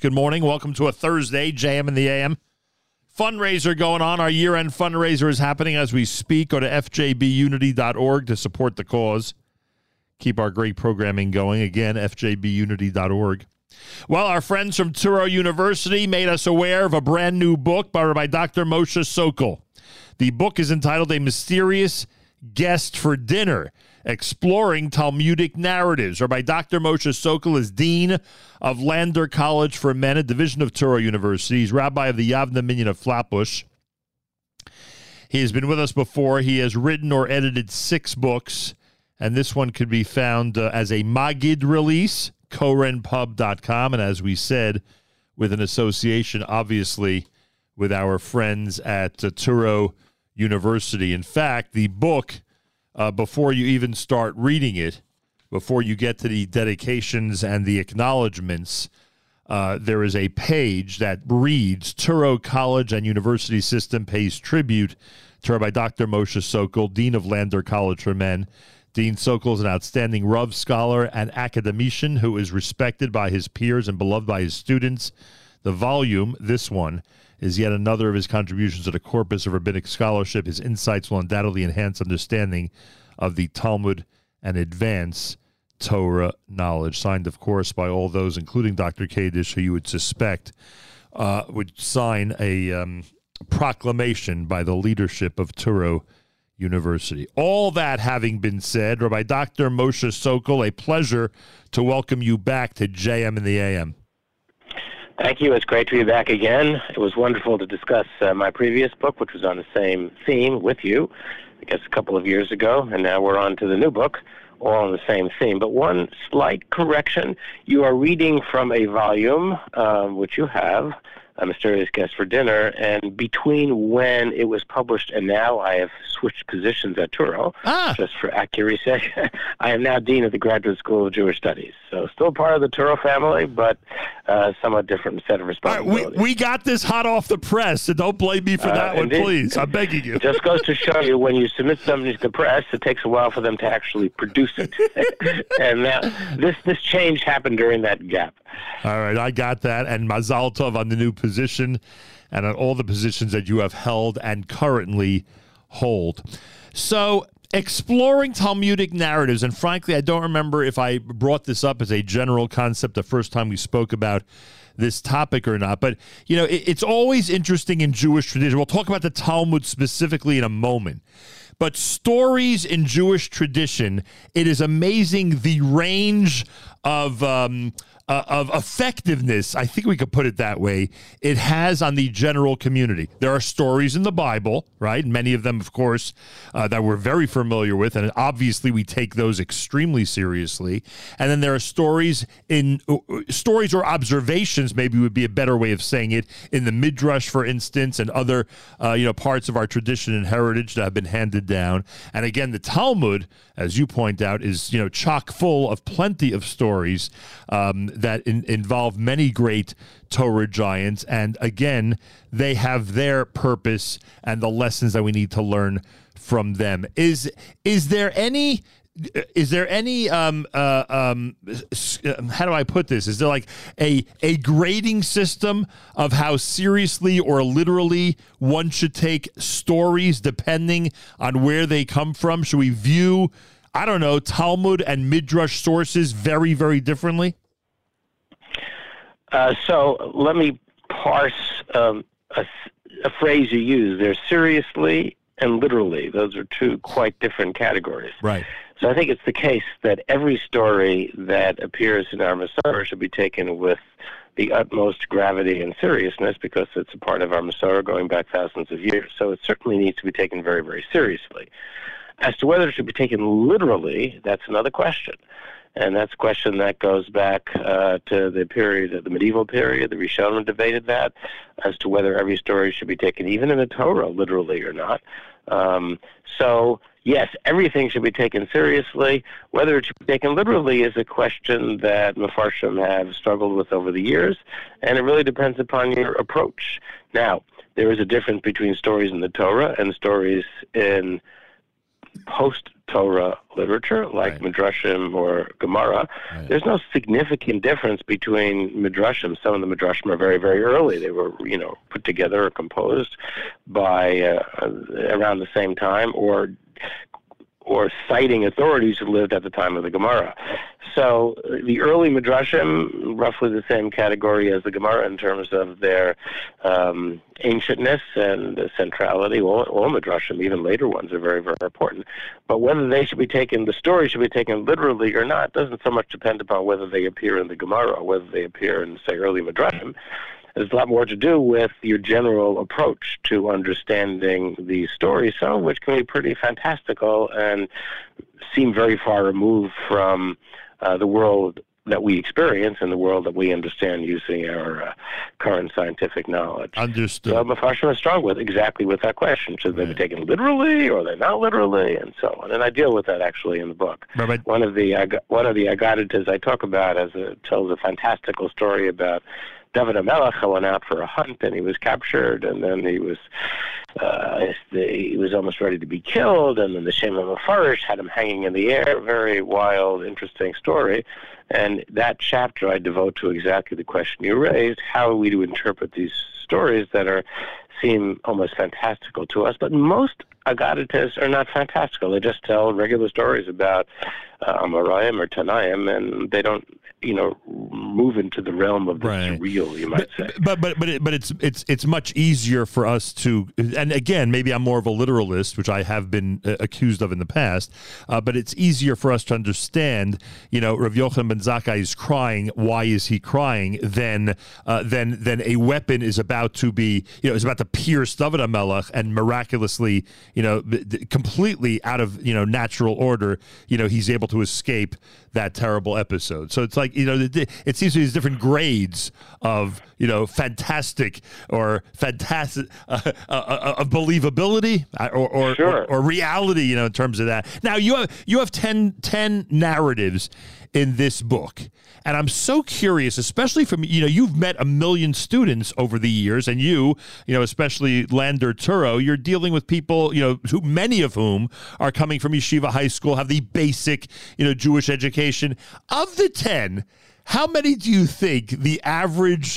Good morning. Welcome to a Thursday, JM in the AM. Fundraiser going on. Our year-end fundraiser is happening as we speak. Go to fjbunity.org to support the cause. Keep our great programming going. Again, fjbunity.org. Well, our friends from Touro University made us aware of a brand new book by Dr. Moshe Sokol. The book is entitled A Mysterious Guest for Dinner, Exploring Talmudic Narratives, or by Dr. Moshe Sokol, is Dean of Lander College for Men, a division of Touro University. He's rabbi of the Yavna Minyan of Flatbush. He has been with us before. He has written or edited 6 books, and this one could be found as a Magid release, korenpub.com, and as we said, with an association, obviously, with our friends at Touro University. In fact, the book, before you even start reading it, before you get to the dedications and the acknowledgments, there is a page that reads, Touro College and University System pays tribute to Rabbi Dr. Moshe Sokol, Dean of Lander College for Men. Dean Sokol is an outstanding Rav scholar and academician who is respected by his peers and beloved by his students. The volume, this one, is yet another of his contributions to the corpus of rabbinic scholarship. His insights will undoubtedly enhance understanding of the Talmud and advance Torah knowledge. Signed, of course, by all those, including Dr. Kadish, who you would suspect would sign a proclamation by the leadership of Touro University. All that having been said, Rabbi Dr. Moshe Sokol, a pleasure to welcome you back to JM in the AM. Thank you. It's great to be back again. It was wonderful to discuss my previous book, which was on the same theme with you, I guess a couple of years ago, and now we're on to the new book, all on the same theme. But one slight correction, you are reading from a volume, which you have, A Mysterious Guest for Dinner, and between when it was published and now, I have switched positions at Touro, just for accuracy. I am now Dean of the Graduate School of Jewish Studies, so still part of the Touro family, but somewhat different set of responsibilities. Right, we got this hot off the press, so don't blame me for that one, please. I'm begging you. It just goes to show you, when you submit something to the press, it takes a while for them to actually produce it. And now, this change happened during that gap. All right, I got that, and Mazal Tov on the new position and on all the positions that you have held and currently hold. So, exploring Talmudic narratives, and frankly, I don't remember if I brought this up as a general concept the first time we spoke about this topic or not, but, you know, it's always interesting in Jewish tradition. We'll talk about the Talmud specifically in a moment. But stories in Jewish tradition, it is amazing the range of effectiveness, I think we could put it that way, it has on the general community. There are stories in the Bible, right? Many of them, of course, that we're very familiar with, and obviously we take those extremely seriously. And then there are stories or observations, maybe would be a better way of saying it, in the Midrash, for instance, and other parts of our tradition and heritage that have been handed down. And again, the Talmud, as you point out, is chock full of plenty of stories that involve many great Torah giants. And again, they have their purpose and the lessons that we need to learn from them. Is there any how do I put this? Is there like a grading system of how seriously or literally one should take stories depending on where they come from? Should we view, I don't know, Talmud and Midrash sources very, very differently? So let me parse a phrase you use there, seriously and literally. Those are two quite different categories. Right. So I think it's the case that every story that appears in our Masorah should be taken with the utmost gravity and seriousness, because it's a part of our Masorah going back thousands of years. So it certainly needs to be taken very, very seriously. As to whether it should be taken literally, that's another question. And that's a question that goes back to the period, the medieval period. The Rishonim debated that, as to whether every story should be taken, even in the Torah, literally or not. So, yes, everything should be taken seriously. Whether it should be taken literally is a question that Mefarshim have struggled with over the years, and it really depends upon your approach. Now, there is a difference between stories in the Torah and stories in post-Torah literature, like Midrashim or Gemara, there's no significant difference between Midrashim. Some of the Midrashim are very, very early. They were, put together or composed by around the same time, or citing authorities who lived at the time of the Gemara. So the early Midrashim, roughly the same category as the Gemara in terms of their ancientness and centrality. All Midrashim, even later ones, are very, very important. But whether they should be taken, the story should be taken literally or not, doesn't so much depend upon whether they appear in the Gemara or whether they appear in, say, early Midrashim. There's a lot more to do with your general approach to understanding the story, some of which can be pretty fantastical and seem very far removed from the world that we experience and the world that we understand using our current scientific knowledge. Understood. So Mefarshim is strong with that question. Should they be taken literally or they not literally, and so on. And I deal with that actually in the book. Right. One of the Agaditas I talk about tells a fantastical story about David HaMelech went out for a hunt, and he was captured, and then he was almost ready to be killed, and then the Shem HaMefarish had him hanging in the air. Very wild, interesting story. And that chapter I devote to exactly the question you raised: how are we to interpret these stories that seem almost fantastical to us? But most Agaditas are not fantastical. They just tell regular stories about Amoraim or Tanaim, and they don't move into the realm of the surreal, you might say. But it's much easier for us to, and again, maybe I'm more of a literalist, which I have been accused of in the past, but it's easier for us to understand, Rav Yochanan ben Zakkai is crying, why is he crying, than a weapon is about to be, is about to pierce David HaMelech and miraculously, completely out of, natural order, he's able to escape that terrible episode. So it's like, it seems to be these different grades of, fantastic or fantastic of believability or reality, in terms of that. Now you have 10 narratives in this book. And I'm so curious, especially from, you've met a million students over the years, and especially Lander Turo, you're dealing with people, who many of whom are coming from yeshiva high school, have the basic, Jewish education. Of the 10, how many do you think the average,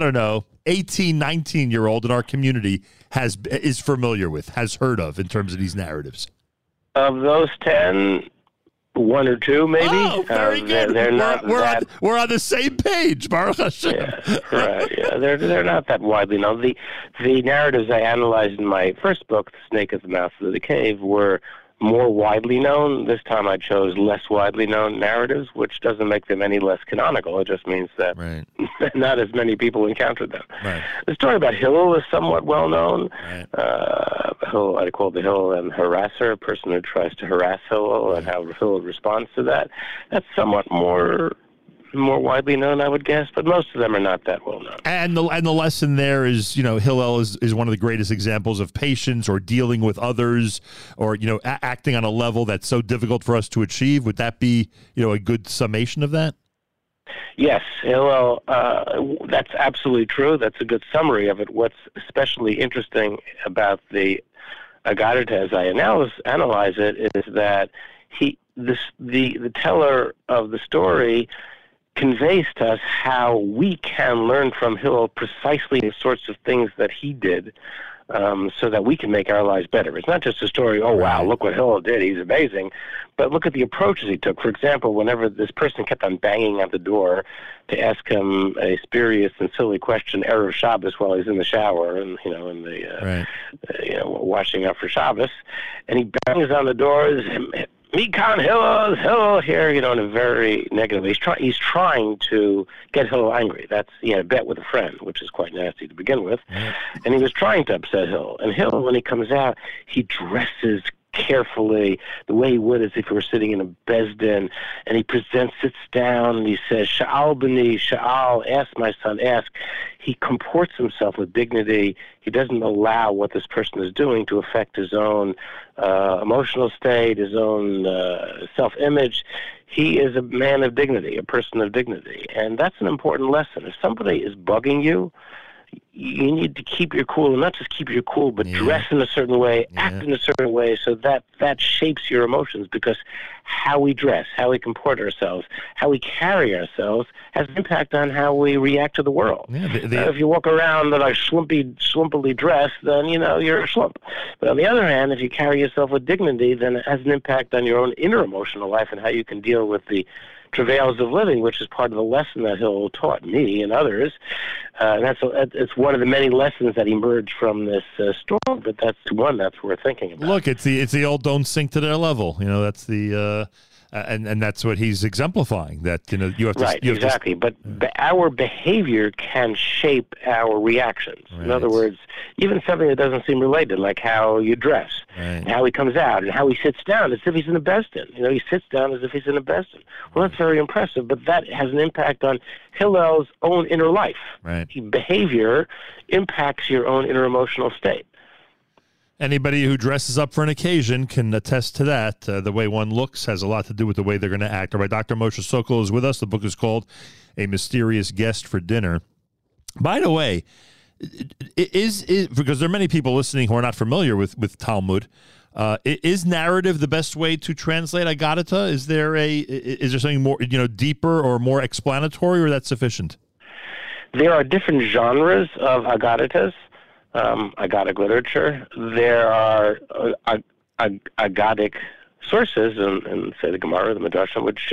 18, 19-year-old in our community is familiar with, has heard of in terms of these narratives? Of those 10, one or two, maybe. Oh, very good. We're on the same page, Baruch Hashem. Yeah, right. Yeah, they're not that widely known. The narratives I analyzed in my first book, The Snake at the Mouth of the Cave, were more widely known. This time I chose less widely known narratives, which doesn't make them any less canonical. It just means that not as many people encountered them. Right. The story about Hillel is somewhat well known. Right. I call the Hillel and harasser, a person who tries to harass Hillel, and how Hillel responds to that. That's somewhat more widely known, I would guess, but most of them are not that well known. And the lesson there is, Hillel is one of the greatest examples of patience or dealing with others, or acting on a level that's so difficult for us to achieve. Would that be a good summation of that? Yes, Hillel. That's absolutely true. That's a good summary of it. What's especially interesting about the Agadah, as I analyze it, is that the teller of the story conveys to us how we can learn from Hillel precisely the sorts of things that he did, so that we can make our lives better. It's not just a story, oh, wow, look what Hillel did, he's amazing, but look at the approaches he took. For example, whenever this person kept on banging at the door to ask him a spurious and silly question, Erev Shabbos, while he's in the shower and, washing up for Shabbos, and he bangs on the doors, Mikan Hillel here, in a very negative way. He's trying to get Hillel angry. That's, a bet with a friend, which is quite nasty to begin with. And he was trying to upset Hillel. And Hillel, when he comes out, he dresses carefully, the way he would as if he were sitting in a Bezdin, and he sits down, and he says, Sha'al b'ni, Sha'al, ask my son, ask. He comports himself with dignity. He doesn't allow what this person is doing to affect his own emotional state, his own self-image. He is a man of dignity, a person of dignity, and that's an important lesson. If somebody is bugging you, you need to keep your cool, and not just keep your cool, but dress in a certain way, act in a certain way, so that shapes your emotions, because how we dress, how we comport ourselves, how we carry ourselves has an impact on how we react to the world. If you walk around like slumpily dressed, then you're a slump. But on the other hand, if you carry yourself with dignity, then it has an impact on your own inner emotional life and how you can deal with the travails of living, which is part of the lesson that Hillel taught me and others. And it's one of the many lessons that emerged from this storm, but that's one that's worth thinking about. Look, it's the old "don't sink to their level." That's the and that's what he's exemplifying. That you have to exactly. But our behavior can shape our reactions. Right. In other words, even something that doesn't seem related, like how you dress, and how he comes out, and how he sits down as if he's in a Besdin. He sits down as if he's in a Besdin. Well, that's very impressive, but that has an impact on Hillel's own inner life. Right. Behavior impacts your own inner emotional state. Anybody who dresses up for an occasion can attest to that. The way one looks has a lot to do with the way they're going to act. All right, Dr. Moshe Sokol is with us. The book is called A Mysterious Guest for Dinner. By the way, is because there are many people listening who are not familiar with Talmud, is narrative the best way to translate Agadata? Is there something more deeper or more explanatory, or that's sufficient? There are different genres of Agadatas. Agadic literature. There are Agadic sources in say the Gemara, the Midrashim, which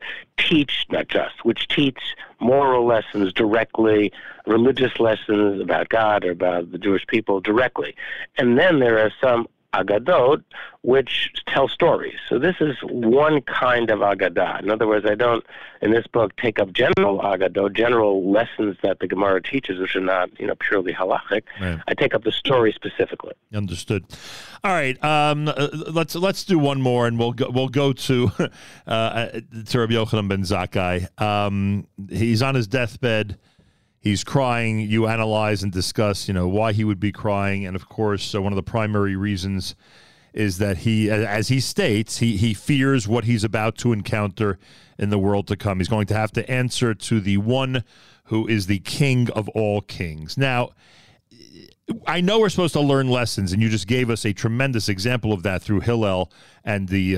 teach moral lessons directly, religious lessons about God or about the Jewish people directly. And then there are some Agadot, which tell stories. So this is one kind of Agadah. In other words, I don't, in this book, take up general Agadot, general lessons that the Gemara teaches, which are not, purely halachic. Right. I take up the story specifically. Understood. All right, let's do one more, and we'll go to Rabbi Yochanan ben Zakkai. He's on his deathbed. He's crying. You analyze and discuss, why he would be crying. And, of course, one of the primary reasons is that he, as he states, he fears what he's about to encounter in the world to come. He's going to have to answer to the one who is the king of all kings. Now, I know we're supposed to learn lessons, and you just gave us a tremendous example of that through Hillel and the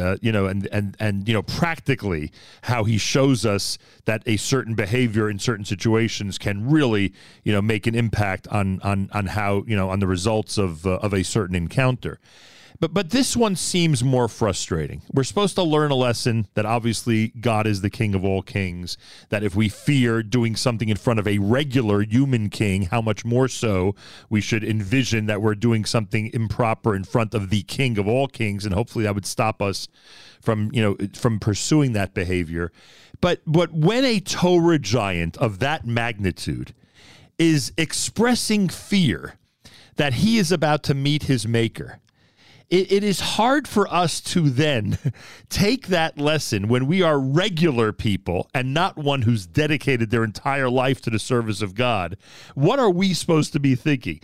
practically how he shows us that a certain behavior in certain situations can really make an impact on how on the results of a certain encounter. But this one seems more frustrating. We're supposed to learn a lesson that obviously God is the king of all kings, that if we fear doing something in front of a regular human king, how much more so we should envision that we're doing something improper in front of the king of all kings, and hopefully that would stop us from pursuing that behavior. But when a Torah giant of that magnitude is expressing fear that he is about to meet his maker, it is hard for us to then take that lesson when we are regular people and not one who's dedicated their entire life to the service of God. What are we supposed to be thinking?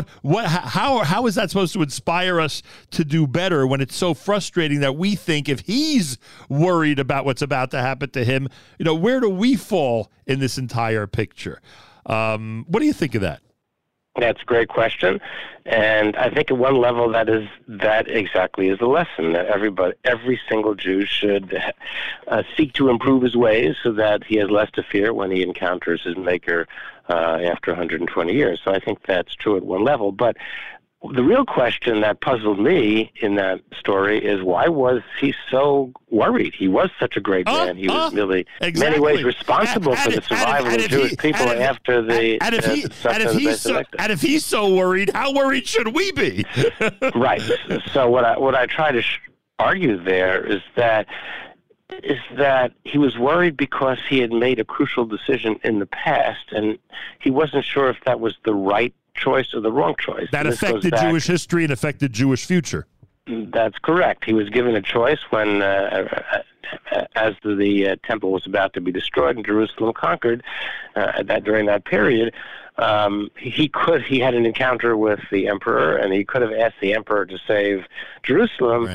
How is that supposed to inspire us to do better when it's so frustrating that we think if he's worried about what's about to happen to him, where do we fall in this entire picture? What do you think of that? That's a great question, and I think at one level that exactly is the lesson, that every single Jew should seek to improve his ways so that he has less to fear when he encounters his Maker after 120 years. So I think that's true at one level, but the real question that puzzled me in that story is, why was he so worried? He was such a great man. He was really, in many ways, responsible for the survival of Jewish people after the And if he's so worried, how worried should we be? Right. So what I try to argue there is that he was worried because he had made a crucial decision in the past, and he wasn't sure if that was the right choice or the wrong choice. That affected Jewish history and affected Jewish future. That's correct. He was given a choice when, as the temple was about to be destroyed and Jerusalem conquered, during that period, he had an encounter with the emperor, and he could have asked the emperor to save Jerusalem. Right.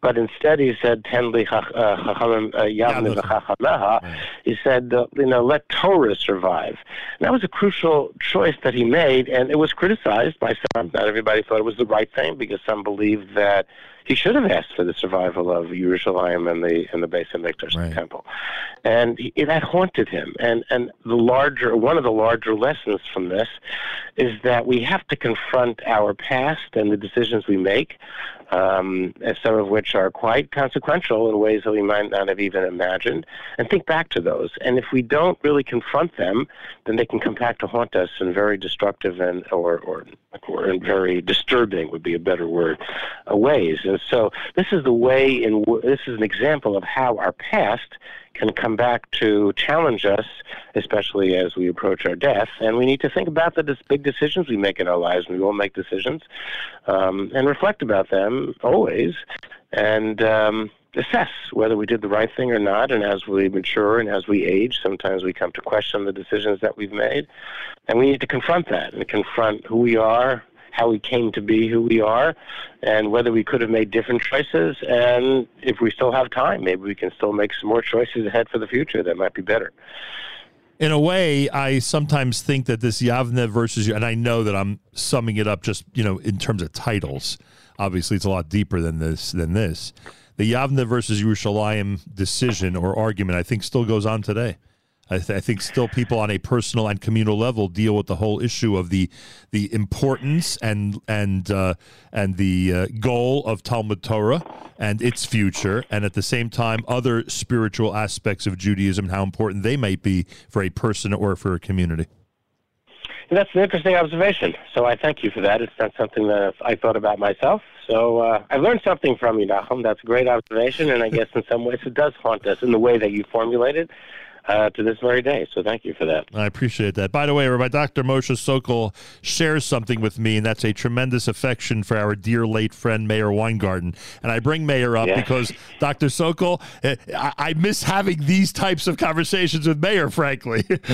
but instead he said, "Ten li chachamim yavne v'chachameha." He said, let Torah survive. And that was a crucial choice that he made, and it was criticized by some. Not everybody thought it was the right thing, because some believed that he should have asked for the survival of Yerushalayim and the Beis HaMikdash, the temple. And that haunted him. And one of the larger lessons from this is that we have to confront our past and the decisions we make, some of which are quite consequential in ways that we might not have even imagined, and think back to those. And if we don't really confront them, then they can come back to haunt us in very destructive or in very disturbing, would be a better word, ways. And so this is this is an example of how our past can come back to challenge us, especially as we approach our death. And we need to think about the big decisions we make in our lives. We all make decisions, and reflect about them always, and assess whether we did the right thing or not. And as we mature and as we age, sometimes we come to question the decisions that we've made. And we need to confront that and confront who we are, how we came to be who we are, and whether we could have made different choices. And if we still have time, maybe we can still make some more choices ahead for the future that might be better. In a way, I sometimes think that this Yavne versus, and I know that I'm summing it up just, in terms of titles. Obviously, it's a lot deeper than this. The Yavne versus Yerushalayim decision or argument, I think, still goes on today. I think still people on a personal and communal level deal with the whole issue of the importance and the goal of Talmud Torah and its future, and at the same time other spiritual aspects of Judaism and how important they might be for a person or for a community. And that's an interesting observation. So I thank you for that. It's not something that I thought about myself. So I learned something from you, Nachum. That's a great observation, and I guess in some ways it does haunt us in the way that you formulated to this very day. So thank you for that. I appreciate that. By the way, Rabbi Dr. Moshe Sokol shares something with me, and that's a tremendous affection for our dear late friend, Meir Weingarten. And I bring Meir up because, Dr. Sokol, I miss having these types of conversations with Meir, frankly. This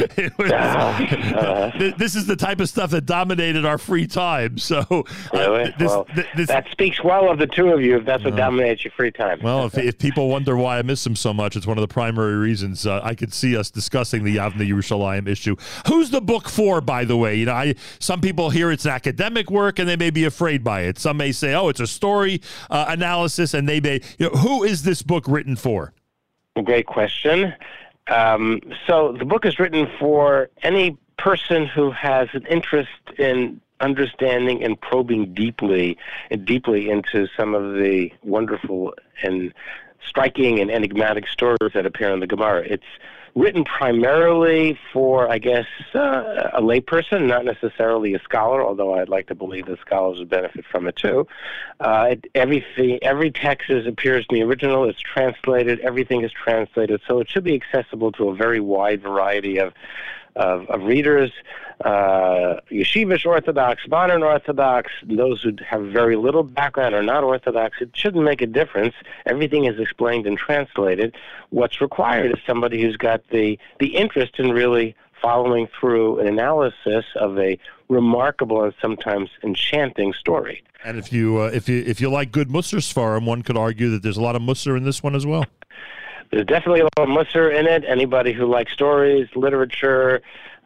is the type of stuff that dominated our free time. So really? That speaks well of the two of you, if that's what dominates your free time. Well, if people wonder why I miss him so much, it's one of the primary reasons. I could see us discussing the Yavne Yerushalayim issue. Who's the book for, by the way? Some people hear it's an academic work and they may be afraid by it. Some may say, it's a story analysis, and they may, who is this book written for? Great question. So the book is written for any person who has an interest in understanding and probing deeply into some of the wonderful and striking and enigmatic stories that appear in the Gemara. It's written primarily for, I guess, a layperson, not necessarily a scholar, although I'd like to believe that scholars would benefit from it too. Every text appears in the original. It's translated. Everything is translated, so it should be accessible to a very wide variety of readers, yeshivish Orthodox, modern Orthodox, those who have very little background or not Orthodox. It shouldn't make a difference. Everything is explained and translated. What's required is somebody who's got the interest in really following through an analysis of a remarkable and sometimes enchanting story. And if you like good Musar Sfarim, one could argue that there's a lot of Musar in this one as well. There's definitely a lot of Musar in it. Anybody who likes stories, literature,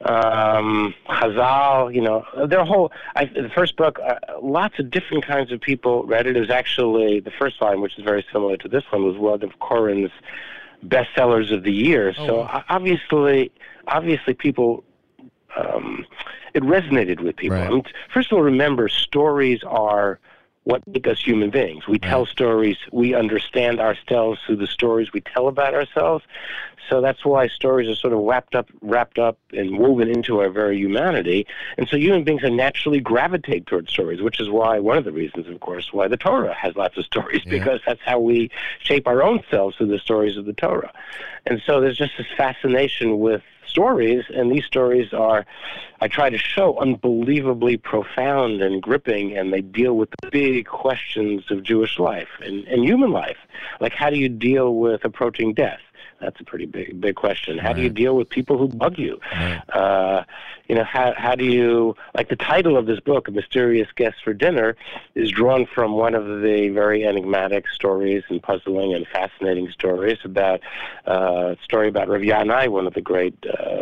Chazal, the first book, lots of different kinds of people read it. It was actually, the first volume, which is very similar to this one, was one of Koren's bestsellers of the year. So obviously people, it resonated with people. Right. I mean, first of all, remember, stories are what make us human beings. We tell stories. We understand ourselves through the stories we tell about ourselves. So that's why stories are sort of wrapped up and woven into our very humanity. And so human beings are naturally gravitate towards stories, which is why, one of the reasons, of course, why the Torah has lots of stories, because that's how we shape our own selves through the stories of the Torah. And so there's just this fascination with stories, and these stories are, I try to show, unbelievably profound and gripping, and they deal with the big questions of Jewish life and human life. Like, how do you deal with approaching death? That's a pretty big question. How do you deal with people who bug you? How do you, like the title of this book, A Mysterious Guest for Dinner, is drawn from one of the very enigmatic stories and puzzling and fascinating stories about a story about Rav Yanai, one of the great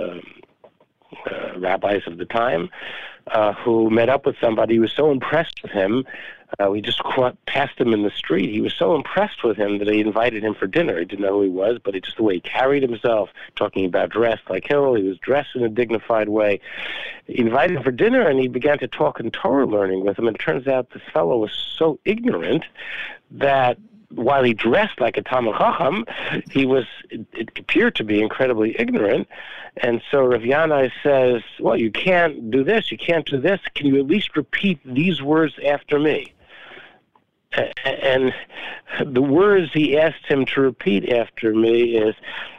rabbis of the time, who met up with somebody who was so impressed with him. We just passed him in the street. He was so impressed with him that he invited him for dinner. He didn't know who he was, but just the way he carried himself, talking about dress like Hillel, he was dressed in a dignified way. He invited him for dinner, and he began to talk in Torah learning with him. And it turns out this fellow was so ignorant that while he dressed like a Talmid Chacham, it appeared to be incredibly ignorant. And so Rav Yanai says, well, you can't do this, you can't do this. Can you at least repeat these words after me? And the words he asked him to repeat after me is,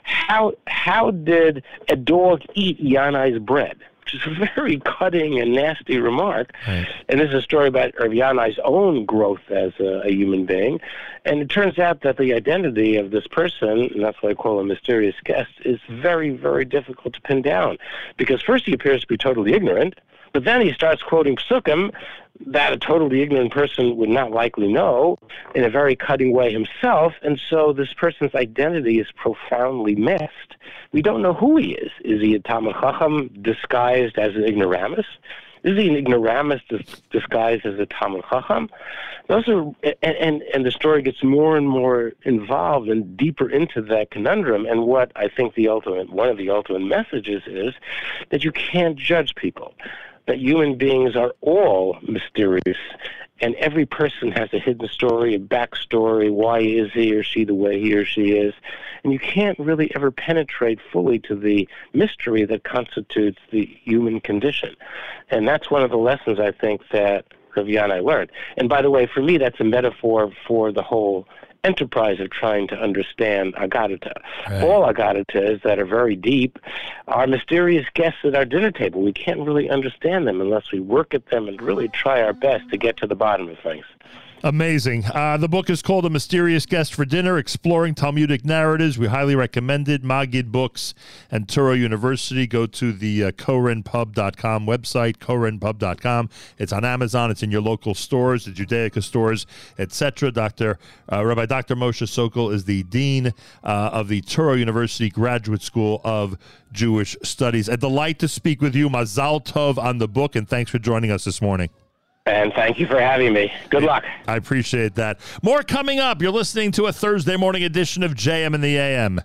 how did a dog eat Yanai's bread? Which is a very cutting and nasty remark. Right. And this is a story about Rav Yanai's own growth as a human being. And it turns out that the identity of this person, and that's what I call a mysterious guest, is very, very difficult to pin down. Because first he appears to be totally ignorant, but then he starts quoting psukim that a totally ignorant person would not likely know in a very cutting way himself, and so this person's identity is profoundly missed. We don't know who he is. Is he a Talmid Chacham disguised as an ignoramus? Is he an ignoramus disguised as a Talmid Chacham? Those are, and the story gets more and more involved and deeper into that conundrum. And what I think one of the ultimate messages is that you can't judge people. That human beings are all mysterious, and every person has a hidden story, a backstory. Why is he or she the way he or she is? And you can't really ever penetrate fully to the mystery that constitutes the human condition. And that's one of the lessons I think that Rav Yanai learned. And by the way, for me, that's a metaphor for the whole enterprise of trying to understand Agadata. Right. All Agadatas that are very deep are mysterious guests at our dinner table. We can't really understand them unless we work at them and really try our best to get to the bottom of things. Amazing. The book is called A Mysterious Guest for Dinner, Exploring Talmudic Narratives. We highly recommend it. Maggid Books and Touro University. Go to the korenpub.com website, korenpub.com. It's on Amazon. It's in your local stores, the Judaica stores, etc. Rabbi Dr. Moshe Sokol is the Dean of the Touro University Graduate School of Jewish Studies. A delight to speak with you. Mazal Tov on the book, and thanks for joining us this morning. And thank you for having me. Good luck. I appreciate that. More coming up. You're listening to a Thursday morning edition of JM in the AM.